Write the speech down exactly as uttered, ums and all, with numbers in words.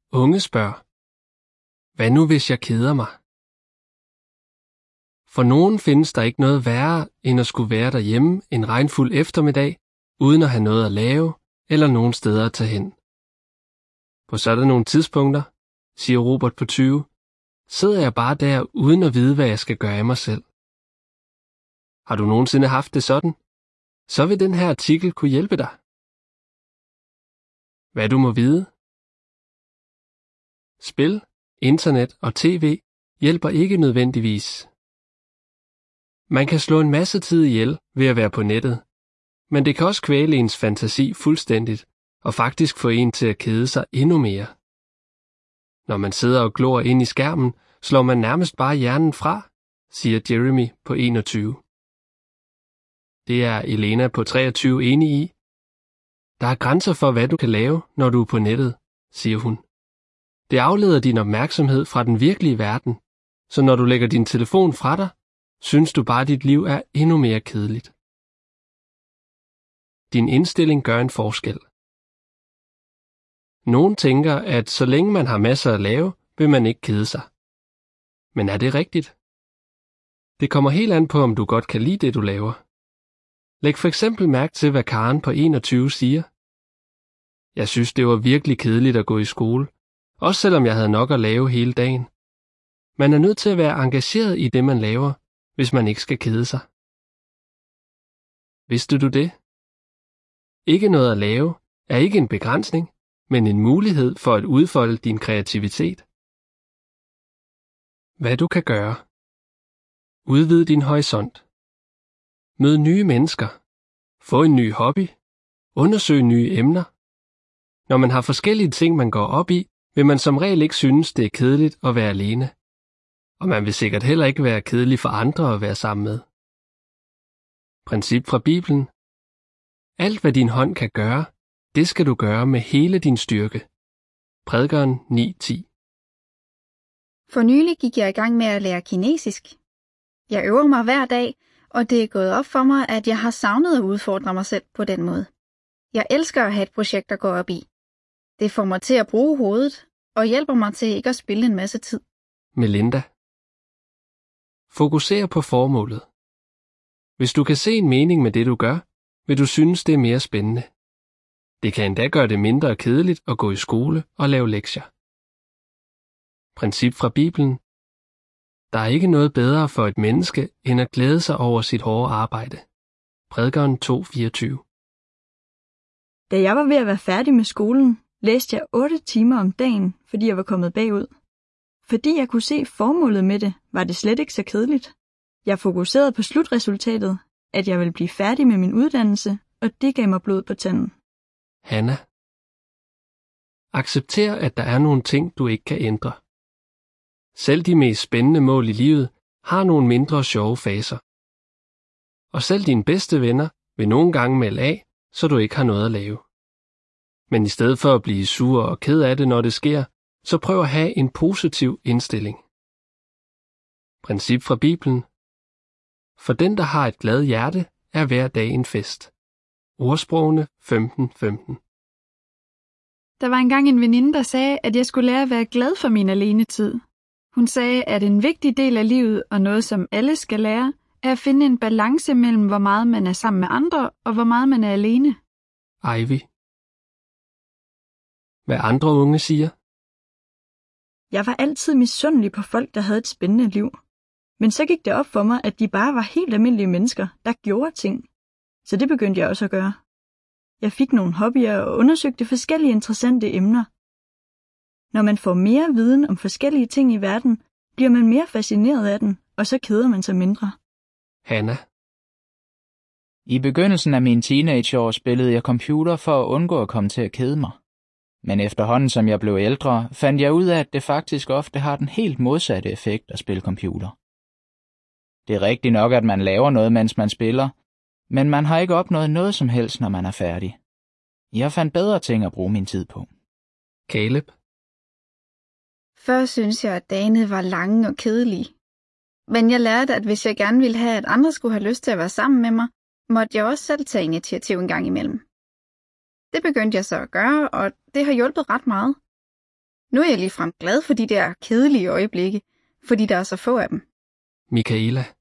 Unge spørger: Hvad nu hvis jeg keder mig? For nogen findes der ikke noget værre, end at skulle være derhjemme en regnfuld eftermiddag, uden at have noget at lave, eller nogen steder at tage hen. På sådan nogle tidspunkter, siger Robert på tyve, sidder jeg bare der uden at vide, hvad jeg skal gøre af mig selv. Har du nogensinde haft det sådan? Så vil den her artikel kunne hjælpe dig. Hvad du må vide. Spil, internet og tv hjælper ikke nødvendigvis. Man kan slå en masse tid ihjel ved at være på nettet, men det kan også kvæle ens fantasi fuldstændigt og faktisk få en til at kede sig endnu mere. Når man sidder og glor ind i skærmen, slår man nærmest bare hjernen fra, siger Jeremy på enogtyve. Det er Elena på treogtyve enig i. Der er grænser for, hvad du kan lave, når du er på nettet, siger hun. Det afleder din opmærksomhed fra den virkelige verden, så når du lægger din telefon fra dig, synes du bare, at dit liv er endnu mere kedeligt. Din indstilling gør en forskel. Nogen tænker, at så længe man har masser at lave, vil man ikke kede sig. Men er det rigtigt? Det kommer helt an på, om du godt kan lide det, du laver. Læg for eksempel mærke til, hvad Karen på enogtyve siger. Jeg synes, det var virkelig kedeligt at gå i skole, også selvom jeg havde nok at lave hele dagen. Man er nødt til at være engageret i det, man laver, hvis man ikke skal kede sig. Vidste du det? Ikke noget at lave er ikke en begrænsning, men en mulighed for at udfolde din kreativitet. Hvad du kan gøre. Udvid din horisont. Mød nye mennesker. Få en ny hobby. Undersøg nye emner. Når man har forskellige ting, man går op i, vil man som regel ikke synes, det er kedeligt at være alene. Og man vil sikkert heller ikke være kedelig for andre at være sammen med. Princip fra Bibelen. Alt hvad din hånd kan gøre, det skal du gøre med hele din styrke. Prædikeren ni ti. For nylig gik jeg i gang med at lære kinesisk. Jeg øver mig hver dag, og det er gået op for mig, at jeg har savnet at udfordre mig selv på den måde. Jeg elsker at have et projekt at gå op i. Det får mig til at bruge hovedet, og hjælper mig til ikke at spilde en masse tid. Melinda. Fokuser på formålet. Hvis du kan se en mening med det, du gør, vil du synes, det er mere spændende. Det kan endda gøre det mindre kedeligt at gå i skole og lave lektier. Princip fra Bibelen. Der er ikke noget bedre for et menneske, end at glæde sig over sit hårde arbejde. Prædikeren to fireogtyve. Da jeg var ved at være færdig med skolen, læste jeg otte timer om dagen, fordi jeg var kommet bagud. Fordi jeg kunne se formålet med det, var det slet ikke så kedeligt. Jeg fokuserede på slutresultatet, at jeg ville blive færdig med min uddannelse, og det gav mig blod på tanden. Hanna. Accepter, at der er nogle ting, du ikke kan ændre. Selv de mest spændende mål i livet har nogle mindre sjove faser. Og selv dine bedste venner vil nogle gange melde af, så du ikke har noget at lave. Men i stedet for at blive sur og ked af det, når det sker, så prøv at have en positiv indstilling. Princip fra Bibelen. For den, der har et glad hjerte, er hver dag en fest. Ordsprogene femten femten. Der var engang en veninde, der sagde, at jeg skulle lære at være glad for min alenetid. Hun sagde, at en vigtig del af livet, og noget som alle skal lære, er at finde en balance mellem, hvor meget man er sammen med andre, og hvor meget man er alene. Ivy. Hvad andre unge siger? Jeg var altid misundelig på folk, der havde et spændende liv. Men så gik det op for mig, at de bare var helt almindelige mennesker, der gjorde ting. Så det begyndte jeg også at gøre. Jeg fik nogle hobbyer og undersøgte forskellige interessante emner. Når man får mere viden om forskellige ting i verden, bliver man mere fascineret af den, og så keder man sig mindre. Hanna. I begyndelsen af mine teenageår spillede jeg computer for at undgå at komme til at kede mig. Men efterhånden som jeg blev ældre, fandt jeg ud af, at det faktisk ofte har den helt modsatte effekt at spille computer. Det er rigtigt nok, at man laver noget, mens man spiller, men man har ikke opnået noget som helst, når man er færdig. Jeg fandt bedre ting at bruge min tid på. Caleb. Før synes jeg, at dagene var lange og kedelige. Men jeg lærte, at hvis jeg gerne ville have, at andre skulle have lyst til at være sammen med mig, måtte jeg også selv tage initiativ en gang imellem. Det begyndte jeg så at gøre, og det har hjulpet ret meget. Nu er jeg ligefrem glad for de der kedelige øjeblikke, fordi der er så få af dem. Michaela.